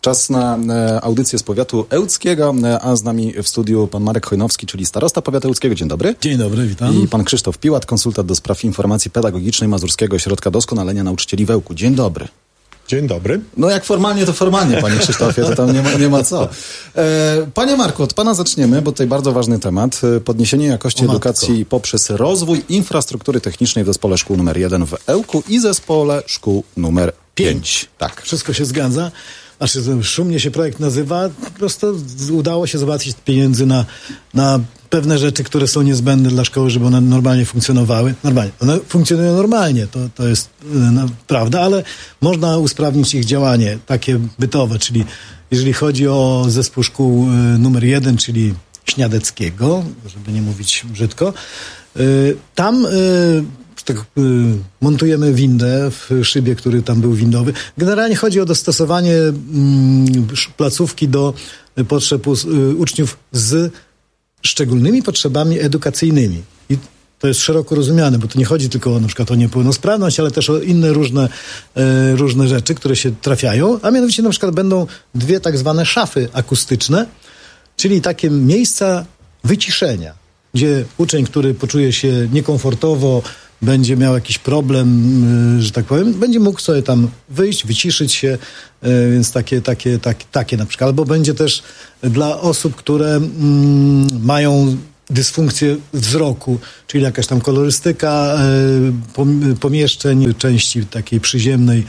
Czas na audycję z powiatu ełckiego, a z nami w studiu pan Marek Chojnowski, czyli starosta powiatu ełckiego. Dzień dobry. Dzień dobry, witam. I pan Krzysztof Piłat, konsultant do spraw informacji pedagogicznej Mazurskiego Ośrodka Doskonalenia Nauczycieli w Ełku. Dzień dobry. Dzień dobry. No jak formalnie, to formalnie, panie Krzysztofie, to tam nie ma co. Panie Marku, od pana zaczniemy, bo tutaj bardzo ważny temat. Podniesienie jakości edukacji poprzez rozwój infrastruktury technicznej w zespole szkół numer 1 w Ełku i zespole szkół numer 5. Tak. Wszystko się zgadza. Znaczy, szumnie się projekt nazywa. Po prostu udało się załatwić pieniędzy na pewne rzeczy, które są niezbędne dla szkoły, żeby one normalnie funkcjonowały. Normalnie. One funkcjonują normalnie, to jest prawda, ale można usprawnić ich działanie, takie bytowe, czyli jeżeli chodzi o zespół szkół numer 1, czyli Śniadeckiego, żeby nie mówić brzydko, tam montujemy windę w szybie, który tam był windowy. Generalnie chodzi o dostosowanie placówki do potrzeb uczniów z szczególnymi potrzebami edukacyjnymi. I to jest szeroko rozumiane, bo to nie chodzi tylko na przykład o niepełnosprawność, ale też o inne różne rzeczy, które się trafiają, a mianowicie na przykład będą dwie tak zwane szafy akustyczne, czyli takie miejsca wyciszenia, gdzie uczeń, który poczuje się niekomfortowo, będzie miał jakiś problem, że tak powiem, będzie mógł sobie tam wyjść, wyciszyć się, więc takie na przykład. Albo będzie też dla osób, które mają dysfunkcję wzroku, czyli jakaś tam kolorystyka pomieszczeń, części takiej przyziemnej,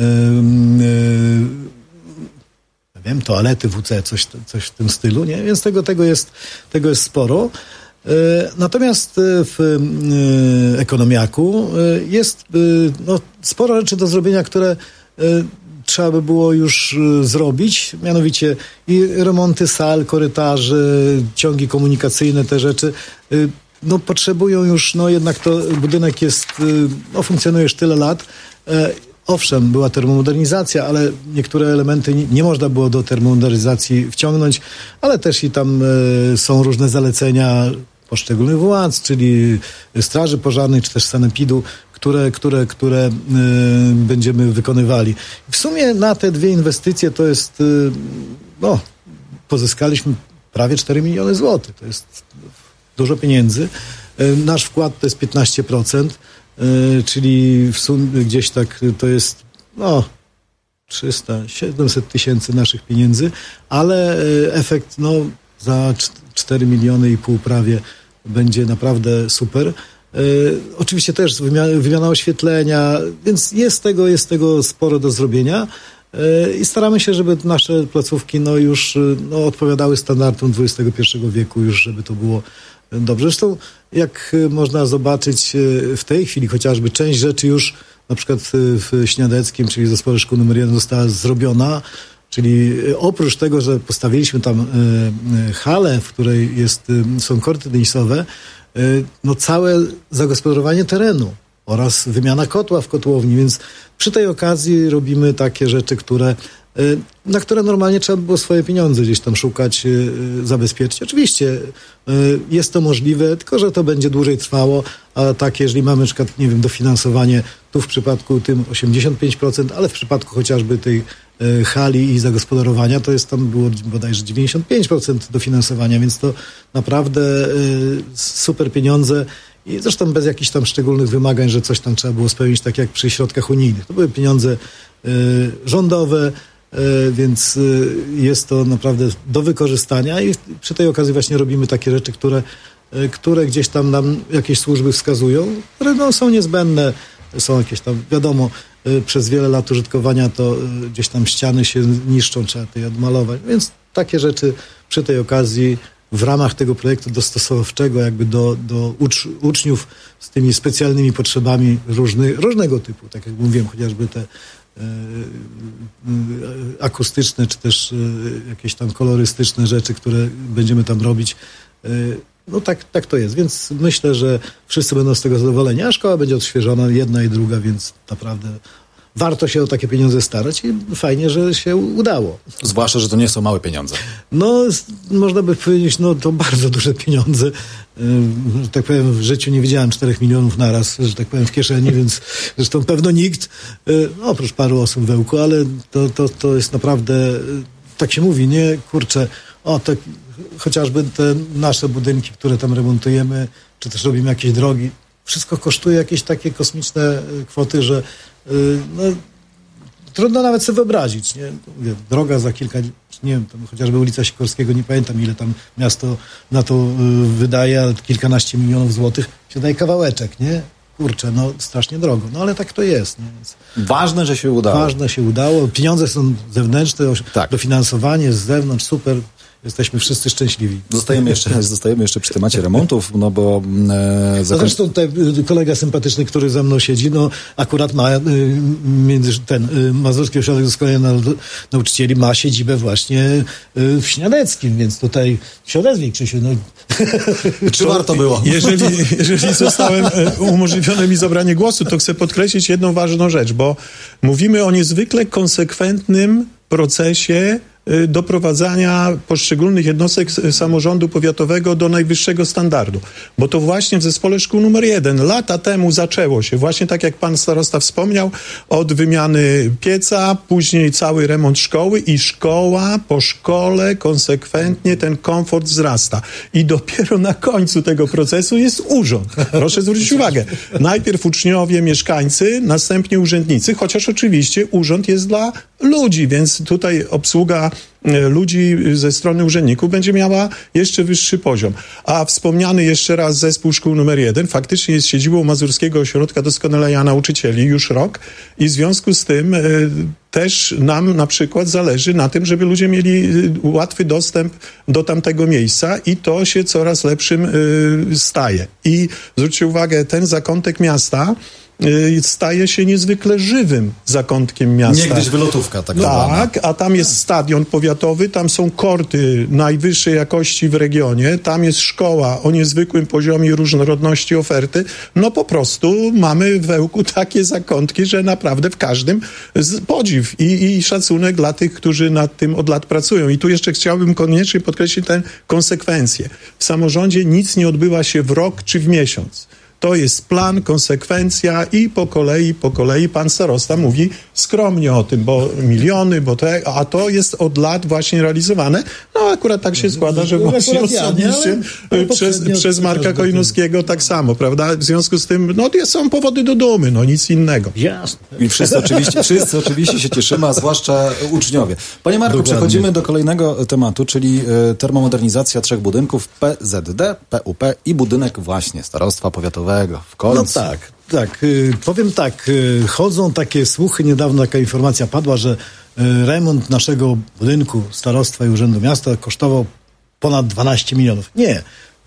toalety WC, coś w tym stylu, nie? Więc tego jest sporo. Natomiast w ekonomiaku jest sporo rzeczy do zrobienia, które trzeba by było już zrobić, mianowicie i remonty sal, korytarzy, ciągi komunikacyjne, te rzeczy potrzebują już, jednak to budynek jest, funkcjonuje już tyle lat. Owszem, była termomodernizacja, ale niektóre elementy nie można było do termomodernizacji wciągnąć, ale też i tam są różne zalecenia poszczególnych władz, czyli Straży Pożarnej, czy też Sanepidu, które będziemy wykonywali. W sumie na te dwie inwestycje to jest, pozyskaliśmy prawie 4 miliony złotych. To jest dużo pieniędzy. Nasz wkład to jest 15%. Czyli w sumie gdzieś tak to jest 300-700 tysięcy naszych pieniędzy, ale efekt za 4,5 miliony prawie będzie naprawdę super. Oczywiście też wymiana oświetlenia, więc jest tego sporo do zrobienia i staramy się, żeby nasze placówki już odpowiadały standardom XXI wieku, już żeby to było dobrze. Zresztą jak można zobaczyć w tej chwili chociażby część rzeczy już na przykład w Śniadeckim, czyli w zespole szkół numer 1 została zrobiona, czyli oprócz tego, że postawiliśmy tam halę, w której są korty tenisowe, całe zagospodarowanie terenu oraz wymiana kotła w kotłowni, więc przy tej okazji robimy takie rzeczy, na które normalnie trzeba by było swoje pieniądze gdzieś tam szukać, zabezpieczyć. Oczywiście jest to możliwe, tylko że to będzie dłużej trwało, a tak, jeżeli mamy na przykład, dofinansowanie, tu w przypadku tym 85%, ale w przypadku chociażby tej hali i zagospodarowania, to jest tam było bodajże 95% dofinansowania, więc to naprawdę super pieniądze i zresztą bez jakichś tam szczególnych wymagań, że coś tam trzeba było spełnić, tak jak przy środkach unijnych. To były pieniądze rządowe, więc jest to naprawdę do wykorzystania i przy tej okazji właśnie robimy takie rzeczy, które gdzieś tam nam jakieś służby wskazują, które są niezbędne, są jakieś tam, wiadomo, przez wiele lat użytkowania to gdzieś tam ściany się niszczą, trzeba je odmalować, więc takie rzeczy przy tej okazji w ramach tego projektu dostosowawczego jakby do uczniów z tymi specjalnymi potrzebami różnego typu, tak jak mówiłem, chociażby te akustyczne, czy też jakieś tam kolorystyczne rzeczy, które będziemy tam robić. Tak to jest, więc myślę, że wszyscy będą z tego zadowoleni, a szkoła będzie odświeżona, jedna i druga, więc naprawdę warto się o takie pieniądze starać i fajnie, że się udało. Zwłaszcza, że to nie są małe pieniądze. No, można by powiedzieć, to bardzo duże pieniądze. Że tak powiem, w życiu nie widziałem 4 milionów naraz, że tak powiem, w kieszeni, więc zresztą pewno nikt, oprócz paru osób w Ełku, ale to jest naprawdę, tak się mówi, nie, kurczę, tak, chociażby te nasze budynki, które tam remontujemy, czy też robimy jakieś drogi, wszystko kosztuje jakieś takie kosmiczne kwoty, że trudno nawet sobie wyobrazić, nie? Droga za kilka, nie wiem, tam chociażby ulica Sikorskiego, nie pamiętam ile tam miasto na to wydaje, ale kilkanaście milionów złotych się daje kawałeczek, nie? Kurczę, strasznie drogo. Ale tak to jest. Nie? Więc ważne, że się udało. Ważne się udało. Pieniądze są zewnętrzne, tak. Dofinansowanie z zewnątrz, super. Jesteśmy wszyscy szczęśliwi. Zostajemy jeszcze przy temacie remontów, bo... Zresztą tutaj kolega sympatyczny, który ze mną siedzi, akurat ma Mazurski Ośrodek Doskonalenia Nauczycieli ma siedzibę właśnie w Śniadeckim, więc tutaj się odezwij, Krzysiu. Czy warto było? Jeżeli zostałem umożliwione mi zabranie głosu, to chcę podkreślić jedną ważną rzecz, bo mówimy o niezwykle konsekwentnym procesie doprowadzania poszczególnych jednostek samorządu powiatowego do najwyższego standardu. Bo to właśnie w zespole szkół numer 1 lata temu zaczęło się, właśnie tak jak pan starosta wspomniał, od wymiany pieca, później cały remont szkoły i szkoła po szkole konsekwentnie ten komfort wzrasta. I dopiero na końcu tego procesu jest urząd. Proszę zwrócić uwagę. Najpierw uczniowie, mieszkańcy, następnie urzędnicy, chociaż oczywiście urząd jest dla ludzi, więc tutaj obsługa ludzi ze strony urzędników będzie miała jeszcze wyższy poziom. A wspomniany jeszcze raz zespół szkół numer 1 faktycznie jest siedzibą Mazurskiego Ośrodka Doskonalenia Nauczycieli już rok i w związku z tym też nam na przykład zależy na tym, żeby ludzie mieli łatwy dostęp do tamtego miejsca i to się coraz lepszym staje. I zwróćcie uwagę, ten zakątek miasta staje się niezwykle żywym zakątkiem miasta. Niegdyś wylotówka tak zwana. Tak, a tam jest stadion powiatowy, tam są korty najwyższej jakości w regionie, tam jest szkoła o niezwykłym poziomie różnorodności oferty. Po prostu mamy w Ełku takie zakątki, że naprawdę w każdym podziw i szacunek dla tych, którzy nad tym od lat pracują. I tu jeszcze chciałbym koniecznie podkreślić tę konsekwencję. W samorządzie nic nie odbywa się w rok czy w miesiąc. To jest plan, konsekwencja i po kolei pan starosta mówi skromnie o tym, bo miliony, a to jest od lat właśnie realizowane. Akurat tak się składa, że właśnie osobiście przez Marka Kojnowskiego tak samo, prawda? W związku z tym, są powody do dumy, nic innego. Jasne. I wszyscy oczywiście się cieszymy, a zwłaszcza uczniowie. Panie Marku, przechodzimy do kolejnego tematu, czyli termomodernizacja 3 budynków PZD, PUP i budynek właśnie Starostwa Powiatowego. W końcu. Tak. Powiem tak, chodzą takie słuchy, niedawno taka informacja padła, że remont naszego budynku Starostwa i Urzędu Miasta kosztował ponad 12 milionów. Nie,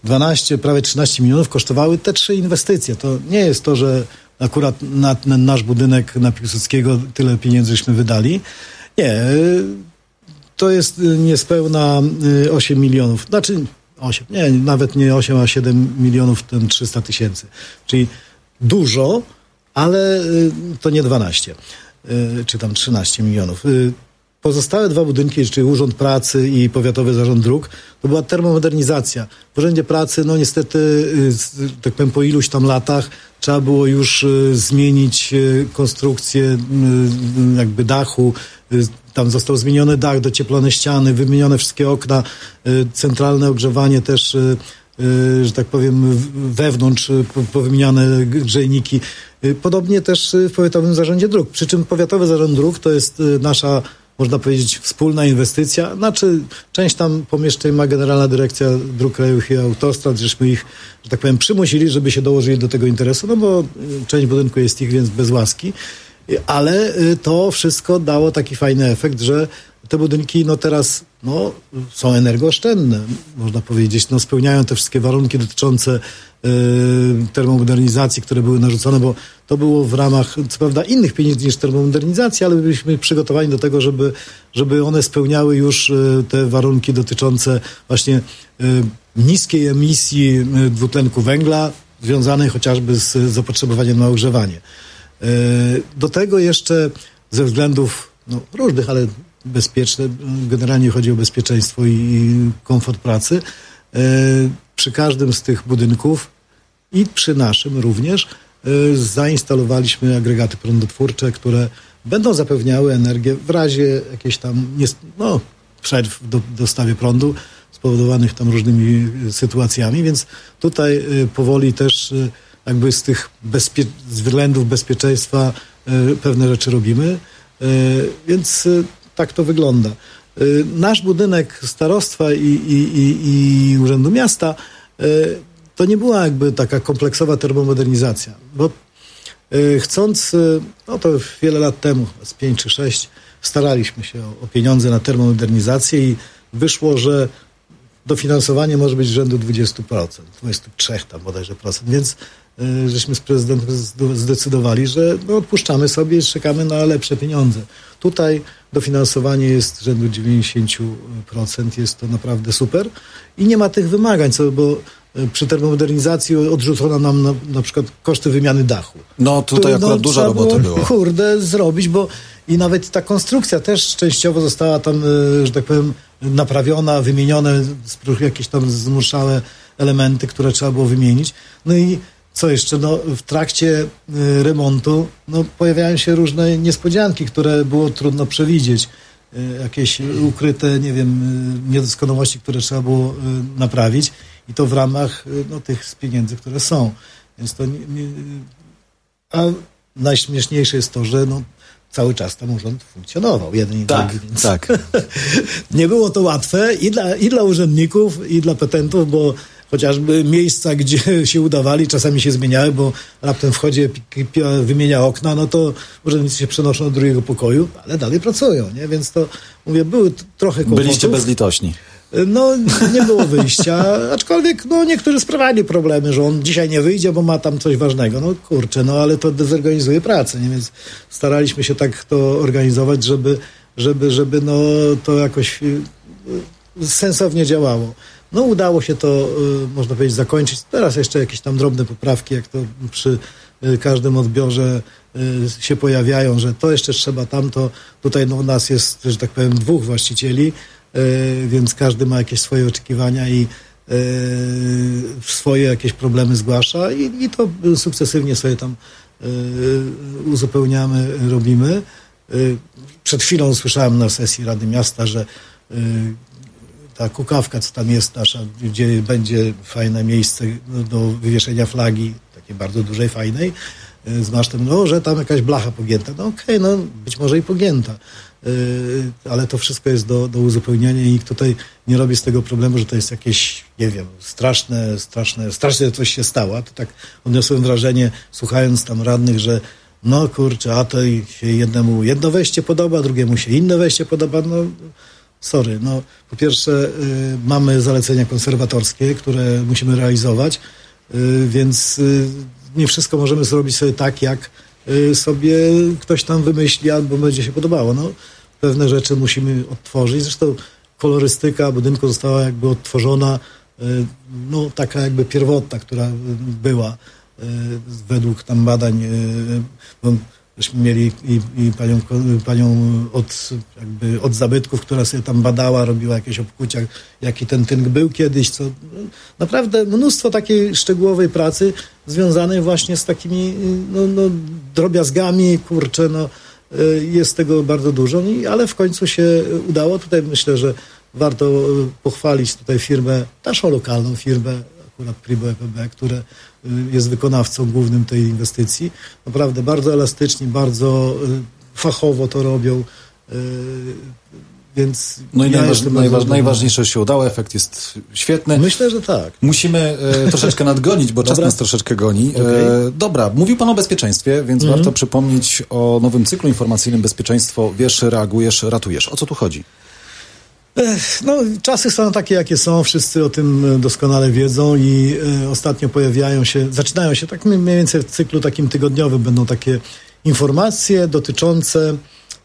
12, prawie 13 milionów kosztowały te 3 inwestycje. To nie jest to, że akurat na nasz budynek na Piłsudskiego tyle pieniędzy żeśmy wydali. Nie, to jest niespełna 8 milionów. Znaczy 8, nie, nawet nie 8, a 7 milionów, 300 tysięcy. Czyli dużo, ale to nie 12, czy tam 13 milionów. Pozostałe 2 budynki, czyli Urząd Pracy i Powiatowy Zarząd Dróg, to była termomodernizacja. W Urzędzie Pracy, niestety, tak powiem, po iluś tam latach trzeba było już zmienić konstrukcję jakby dachu. Tam został zmieniony dach, docieplone ściany, wymienione wszystkie okna, centralne ogrzewanie też, że tak powiem, wewnątrz powymieniane grzejniki. Podobnie też w Powiatowym Zarządzie Dróg. Przy czym Powiatowy Zarząd Dróg to jest nasza, można powiedzieć, wspólna inwestycja. Znaczy, część tam pomieszczeń ma Generalna Dyrekcja Dróg Krajowych i Autostrad, żeśmy ich, że tak powiem, przymusili, żeby się dołożyli do tego interesu, bo część budynku jest ich, więc bez łaski. Ale to wszystko dało taki fajny efekt, że te budynki teraz są energooszczędne, można powiedzieć. Spełniają te wszystkie warunki dotyczące termomodernizacji, które były narzucone, bo to było w ramach, co prawda, innych pieniędzy niż termomodernizacja, ale byliśmy przygotowani do tego, żeby one spełniały już te warunki dotyczące właśnie niskiej emisji dwutlenku węgla, związanej chociażby z zapotrzebowaniem na ogrzewanie. Do tego jeszcze ze względów różnych, ale bezpieczne, generalnie chodzi o bezpieczeństwo i komfort pracy, przy każdym z tych budynków i przy naszym również zainstalowaliśmy agregaty prądotwórcze, które będą zapewniały energię w razie jakiejś tam przerw w dostawie prądu spowodowanych tam różnymi sytuacjami, więc tutaj powoli też jakby z tych względów bezpieczeństwa pewne rzeczy robimy, więc tak to wygląda. Nasz budynek starostwa i Urzędu Miasta to nie była jakby taka kompleksowa termomodernizacja, bo chcąc, to wiele lat temu, z 5 czy 6, staraliśmy się o pieniądze na termomodernizację i wyszło, że dofinansowanie może być rzędu 20%, 23 tam bodajże procent, więc żeśmy z prezydentem zdecydowali, że odpuszczamy sobie i czekamy na lepsze pieniądze. Tutaj dofinansowanie jest rzędu 90%, jest to naprawdę super i nie ma tych wymagań, bo przy termomodernizacji odrzucono nam na przykład koszty wymiany dachu. No tutaj akurat dużo roboty było. Zrobić, bo i nawet ta konstrukcja też częściowo została tam, że tak powiem, naprawiona, wymienione, jakieś tam zmuszałe elementy, które trzeba było wymienić. No i co jeszcze? W trakcie remontu pojawiają się różne niespodzianki, które było trudno przewidzieć. Jakieś ukryte, niedoskonałości, które trzeba było naprawić i to w ramach tych pieniędzy, które są. Więc to a najśmieszniejsze jest to, że cały czas tam urząd funkcjonował. Jeden i drugi. Więc tak. Nie było to łatwe i dla urzędników, i dla petentów, bo chociażby miejsca, gdzie się udawali, czasami się zmieniały, bo raptem wchodzi, wymienia okna, to urzędnicy się przenoszą do drugiego pokoju, ale dalej pracują, nie? Więc to, były trochę kłopotów. Byliście bezlitośni. Nie było wyjścia, aczkolwiek niektórzy sprawiali problemy, że on dzisiaj nie wyjdzie, bo ma tam coś ważnego. Ale to dezorganizuje pracę, nie? Więc staraliśmy się tak to organizować, żeby to jakoś sensownie działało. Udało się to, można powiedzieć, zakończyć. Teraz jeszcze jakieś tam drobne poprawki, jak to przy każdym odbiorze się pojawiają, że to jeszcze trzeba tamto. Tutaj u nas jest, że tak powiem, 2 właścicieli, więc każdy ma jakieś swoje oczekiwania i swoje jakieś problemy zgłasza i to sukcesywnie sobie tam uzupełniamy, robimy. Przed chwilą słyszałem na sesji Rady Miasta, że ta Kukawka, co tam jest nasza, gdzie będzie fajne miejsce do wywieszenia flagi, takiej bardzo dużej, fajnej, z masztem, że tam jakaś blacha pogięta. Być może i pogięta. Ale to wszystko jest do uzupełnienia i nikt tutaj nie robi z tego problemu, że to jest jakieś, straszne coś się stało. To tak odniosłem wrażenie, słuchając tam radnych, że a to się jednemu jedno wejście podoba, drugiemu się inne wejście podoba. Sorry, po pierwsze mamy zalecenia konserwatorskie, które musimy realizować, więc nie wszystko możemy zrobić sobie tak, jak sobie ktoś tam wymyśli albo będzie się podobało. Pewne rzeczy musimy odtworzyć. Zresztą kolorystyka budynku została jakby odtworzona, taka jakby pierwotna, która była według tam badań, bo żeśmy mieli i panią od zabytków, która sobie tam badała, robiła jakieś obkucia, jaki ten tynk był kiedyś, co naprawdę mnóstwo takiej szczegółowej pracy związanej właśnie z takimi drobiazgami, jest tego bardzo dużo, ale w końcu się udało. Tutaj myślę, że warto pochwalić tutaj firmę, naszą lokalną firmę, akurat Pribo EPB, które jest wykonawcą głównym tej inwestycji. Naprawdę bardzo elastycznie, bardzo fachowo to robią, więc... Najważniejsze się udało, efekt jest świetny. Myślę, że tak. Musimy troszeczkę nadgonić, bo czas nas troszeczkę goni. Okay. Dobra, mówił pan o bezpieczeństwie, więc warto przypomnieć o nowym cyklu informacyjnym Bezpieczeństwo. Wiesz, reagujesz, ratujesz. O co tu chodzi? Czasy są takie, jakie są, wszyscy o tym doskonale wiedzą i ostatnio zaczynają się tak mniej więcej w cyklu takim tygodniowym będą takie informacje dotyczące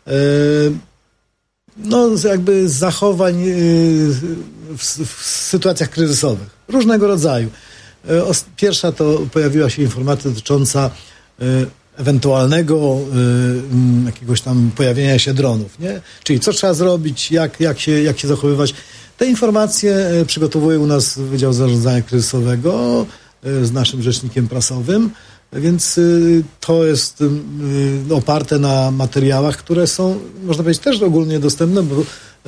jakby zachowań w sytuacjach kryzysowych, różnego rodzaju. Pierwsza to pojawiła się informacja dotycząca ewentualnego jakiegoś tam pojawienia się dronów, nie? Czyli co trzeba zrobić, jak się zachowywać. Te informacje przygotowuje u nas Wydział Zarządzania Kryzysowego z naszym rzecznikiem prasowym, więc to jest oparte na materiałach, które są, można powiedzieć, też ogólnie dostępne, bo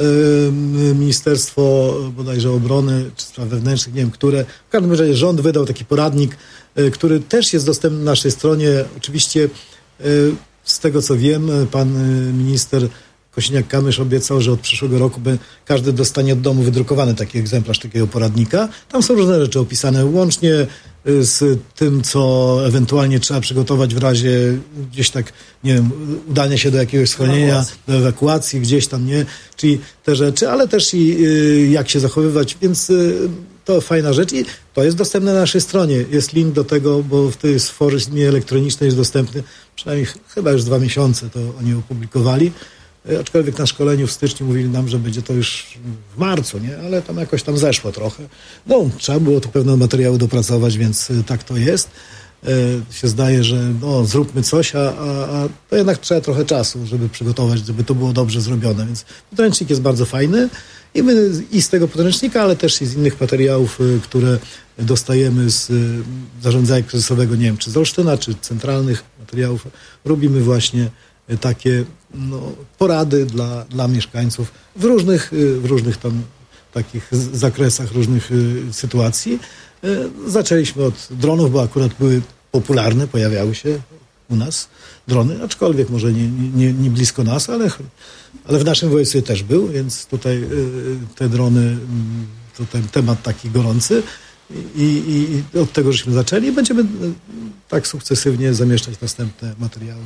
Ministerstwo bodajże Obrony czy Spraw Wewnętrznych, nie wiem, które, w każdym razie rząd wydał taki poradnik, który też jest dostępny na naszej stronie. Oczywiście z tego co wiem, pan minister Kosiniak-Kamysz obiecał, że od przyszłego roku każdy dostanie od domu wydrukowany taki egzemplarz takiego poradnika. Tam są różne rzeczy opisane, łącznie z tym, co ewentualnie trzeba przygotować w razie gdzieś tak, nie wiem, udania się do jakiegoś schronienia, do ewakuacji gdzieś tam, nie? Czyli te rzeczy, ale też i jak się zachowywać, więc to fajna rzecz i to jest dostępne na naszej stronie. Jest link do tego, bo w tej formie elektronicznej jest dostępny, przynajmniej chyba już 2 miesiące to oni opublikowali. Aczkolwiek na szkoleniu w styczniu mówili nam, że będzie to już w marcu, nie? Ale tam jakoś tam zeszło trochę. No, trzeba było tu pewne materiały dopracować, więc tak to jest. Się zdaje, że no, zróbmy coś, a to jednak trzeba trochę czasu, żeby przygotować, żeby to było dobrze zrobione. Więc podręcznik jest bardzo fajny i my i z tego podręcznika, ale też i z innych materiałów, które dostajemy z zarządzania kryzysowego, nie wiem, czy z Olsztyna, czy centralnych materiałów, robimy właśnie takie porady dla mieszkańców w różnych tam takich zakresach, różnych sytuacji. Zaczęliśmy od dronów, bo akurat były popularne, pojawiały się u nas drony, aczkolwiek może nie blisko nas, ale w naszym województwie też był, więc tutaj te drony, to ten temat taki gorący i od tego żeśmy zaczęli i będziemy tak sukcesywnie zamieszczać następne materiały,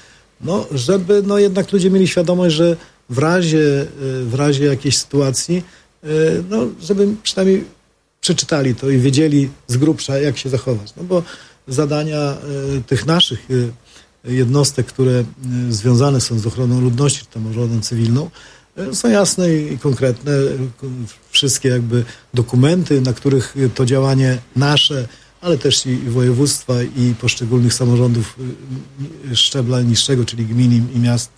żeby jednak ludzie mieli świadomość, że w razie jakiejś sytuacji, żeby przynajmniej przeczytali to i wiedzieli z grubsza, jak się zachować. No bo zadania tych naszych jednostek, które związane są z ochroną ludności, czy tam ochroną cywilną, są jasne i konkretne. Wszystkie jakby dokumenty, na których to działanie nasze, ale też i województwa i poszczególnych samorządów szczebla niższego, czyli gmin i miast.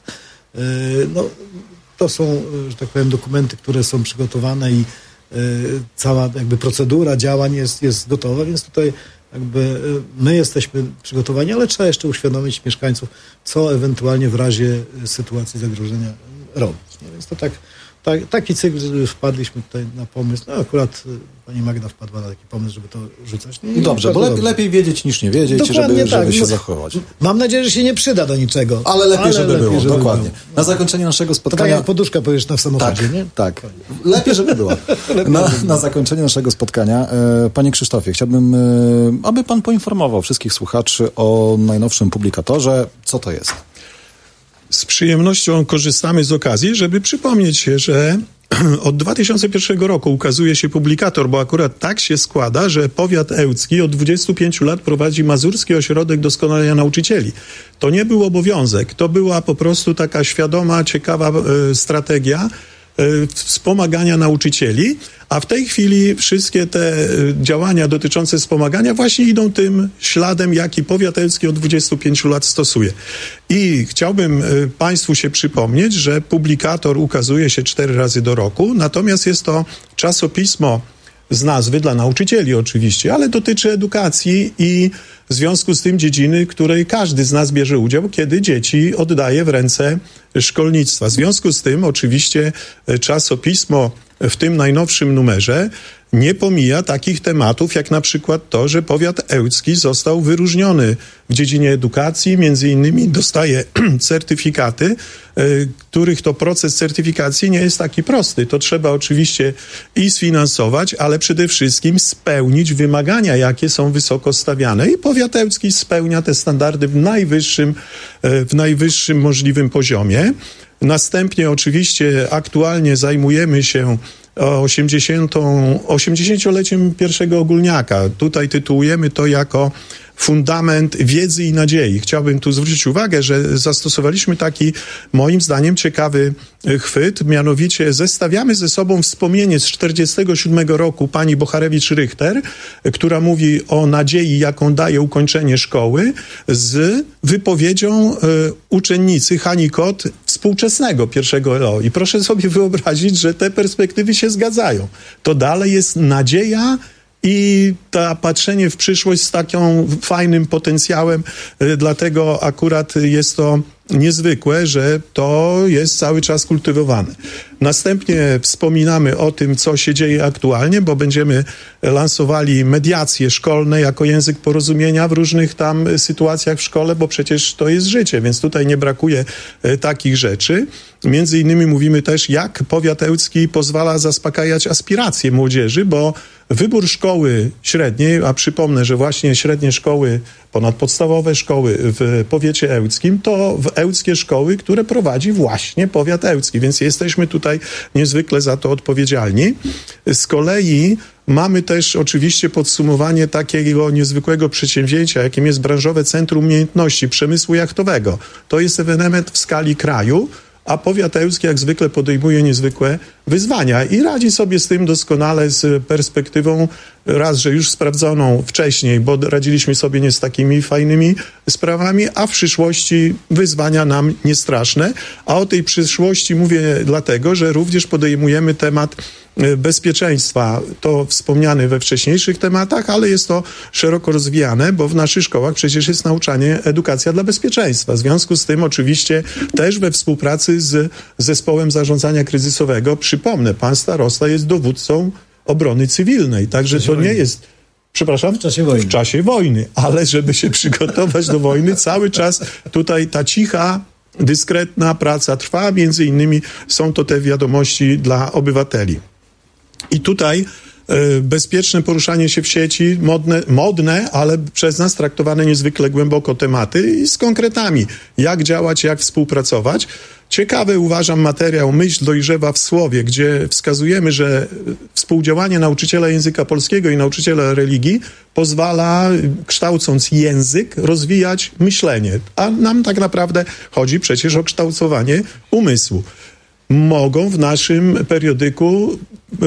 To są, że tak powiem, dokumenty, które są przygotowane i cała jakby procedura działań jest gotowa, więc tutaj jakby my jesteśmy przygotowani, ale trzeba jeszcze uświadomić mieszkańców, co ewentualnie w razie sytuacji zagrożenia robić. Więc to taki cykl wpadliśmy tutaj na pomysł. No akurat pani Magda wpadła na taki pomysł, żeby to rzucać. Dobrze, bo lepiej wiedzieć niż nie wiedzieć, żeby się zachować. Mam nadzieję, że się nie przyda do niczego. Ale lepiej, żeby było, dokładnie. Na zakończenie naszego spotkania... To tak jak poduszka powiesz na w samochodzie, nie? Tak. Lepiej, żeby było. Na zakończenie naszego spotkania, panie Krzysztofie, chciałbym, aby pan poinformował wszystkich słuchaczy o najnowszym publikatorze. Co to jest? Z przyjemnością korzystamy z okazji, żeby przypomnieć się, że od 2001 roku ukazuje się publikator, bo akurat tak się składa, że powiat ełcki od 25 lat prowadzi Mazurski Ośrodek Doskonalenia Nauczycieli. To nie był obowiązek, to była po prostu taka świadoma, ciekawa strategia wspomagania nauczycieli, a w tej chwili wszystkie te działania dotyczące wspomagania właśnie idą tym śladem, jaki powiat ełcki od 25 lat stosuje. I chciałbym państwu się przypomnieć, że publikator ukazuje się 4 razy do roku, natomiast jest to czasopismo z nazwy dla nauczycieli oczywiście, ale dotyczy edukacji i w związku z tym dziedziny, której każdy z nas bierze udział, kiedy dzieci oddaje w ręce szkolnictwa. W związku z tym oczywiście czasopismo w tym najnowszym numerze nie pomija takich tematów, jak na przykład to, że powiat ełcki został wyróżniony w dziedzinie edukacji, między innymi dostaje certyfikaty, których to proces certyfikacji nie jest taki prosty. To trzeba oczywiście i sfinansować, ale przede wszystkim spełnić wymagania, jakie są wysoko stawiane. I powiat ełcki spełnia te standardy w najwyższym możliwym poziomie. Następnie oczywiście aktualnie zajmujemy się 80-leciem pierwszego ogólniaka. Tutaj tytułujemy to jako fundament wiedzy i nadziei. Chciałbym tu zwrócić uwagę, że zastosowaliśmy taki, moim zdaniem, ciekawy chwyt, mianowicie zestawiamy ze sobą wspomnienie z 1947 roku pani Bocharewicz-Richter, która mówi o nadziei, jaką daje ukończenie szkoły, z wypowiedzią uczennicy Hani Kot współczesnego pierwszego LO. I proszę sobie wyobrazić, że te perspektywy się zgadzają. To dalej jest nadzieja i to patrzenie w przyszłość z takim fajnym potencjałem, dlatego akurat jest to niezwykłe, że to jest cały czas kultywowane. Następnie wspominamy o tym, co się dzieje aktualnie, bo będziemy lansowali mediacje szkolne jako język porozumienia w różnych tam sytuacjach w szkole, bo przecież to jest życie, więc tutaj nie brakuje takich rzeczy. Między innymi mówimy też, jak powiat ełcki pozwala zaspokajać aspiracje młodzieży, bo wybór szkoły średniej, a przypomnę, że właśnie średnie szkoły, ponadpodstawowe szkoły w powiecie ełckim, to w ełckie szkoły, które prowadzi właśnie powiat ełcki, więc jesteśmy tutaj niezwykle za to odpowiedzialni. Z kolei mamy też oczywiście podsumowanie takiego niezwykłego przedsięwzięcia, jakim jest Branżowe Centrum Umiejętności Przemysłu Jachtowego. To jest ewenement w skali kraju, a powiat ełcki jak zwykle podejmuje niezwykłe wyzwania i radzi sobie z tym doskonale z perspektywą raz, że już sprawdzoną wcześniej, bo radziliśmy sobie nie z takimi fajnymi sprawami, a w przyszłości wyzwania nam niestraszne. A o tej przyszłości mówię dlatego, że również podejmujemy temat bezpieczeństwa. To wspomniane we wcześniejszych tematach, ale jest to szeroko rozwijane, bo w naszych szkołach przecież jest nauczanie edukacja dla bezpieczeństwa. W związku z tym oczywiście też we współpracy z zespołem zarządzania kryzysowego, przypomnę, pan starosta jest dowódcą obrony cywilnej, także to nie jest... Przepraszam? W czasie wojny. W czasie wojny, ale żeby się przygotować do wojny, cały czas tutaj ta cicha, dyskretna praca trwa, między innymi są to te wiadomości dla obywateli. I tutaj bezpieczne poruszanie się w sieci, modne, ale przez nas traktowane niezwykle głęboko tematy i z konkretami, jak działać, jak współpracować. Ciekawy uważam materiał Myśl dojrzewa w słowie, gdzie wskazujemy, że współdziałanie nauczyciela języka polskiego i nauczyciela religii pozwala, kształcąc język, rozwijać myślenie. A nam tak naprawdę chodzi przecież o kształtowanie umysłu. Mogą w naszym periodyku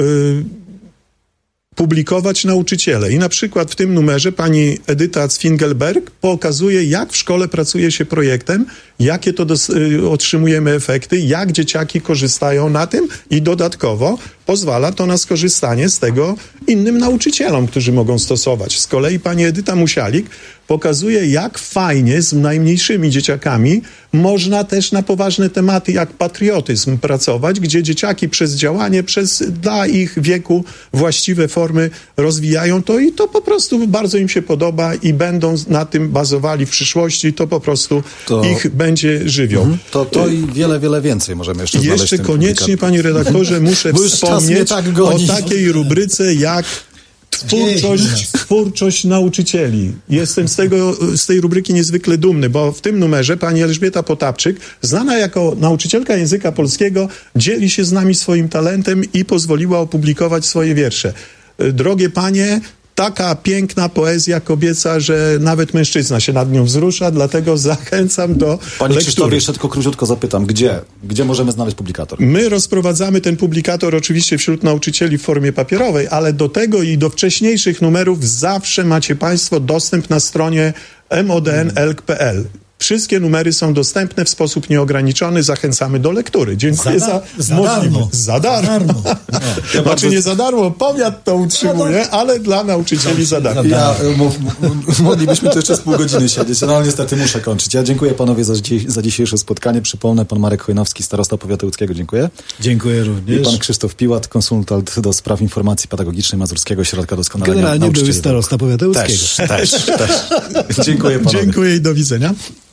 publikować nauczyciele. I na przykład w tym numerze pani Edyta Cwingelberg pokazuje, jak w szkole pracuje się projektem, jakie to otrzymujemy efekty, jak dzieciaki korzystają na tym i dodatkowo pozwala to na skorzystanie z tego innym nauczycielom, którzy mogą stosować. Z kolei pani Edyta Musialik pokazuje, jak fajnie z najmniejszymi dzieciakami można też na poważne tematy jak patriotyzm pracować, gdzie dzieciaki przez działanie, dla ich wieku właściwe formy rozwijają to i to po prostu bardzo im się podoba i będą na tym bazowali w przyszłości, to po prostu ich będzie żywią. To i wiele, wiele więcej możemy jeszcze znaleźć. Jeszcze koniecznie, panie redaktorze, muszę wspomnieć o takiej rubryce jak twórczość nauczycieli. Jestem z tej rubryki niezwykle dumny, bo w tym numerze pani Elżbieta Potapczyk, znana jako nauczycielka języka polskiego, dzieli się z nami swoim talentem i pozwoliła opublikować swoje wiersze. Drogie panie, taka piękna poezja kobieca, że nawet mężczyzna się nad nią wzrusza, dlatego zachęcam do Panie lektury. Krzysztofie, jeszcze tylko króciutko zapytam, gdzie możemy znaleźć publikator? My rozprowadzamy ten publikator oczywiście wśród nauczycieli w formie papierowej, ale do tego i do wcześniejszych numerów zawsze macie państwo dostęp na stronie modn.elk.pl. Wszystkie numery są dostępne w sposób nieograniczony. Zachęcamy do lektury. Dziękuję za możliwość. Za darmo. Znaczy nie za darmo, powiat to utrzymuje, ale dla nauczycieli za darmo. Moglibyśmy tu jeszcze z pół godziny siedzieć, no ale niestety muszę kończyć. Ja dziękuję panowie za dzisiejsze spotkanie. Przypomnę, pan Marek Chojnowski, starosta powiatu łódzkiego. Dziękuję. Dziękuję również. I pan Krzysztof Piłat, konsultant do spraw informacji pedagogicznej Mazurskiego Ośrodka Doskonalenia Generalnie Nauczycieli. były starosta powiatu łódzkiego. Też. Dziękuję panowie. Dziękuję i do widzenia.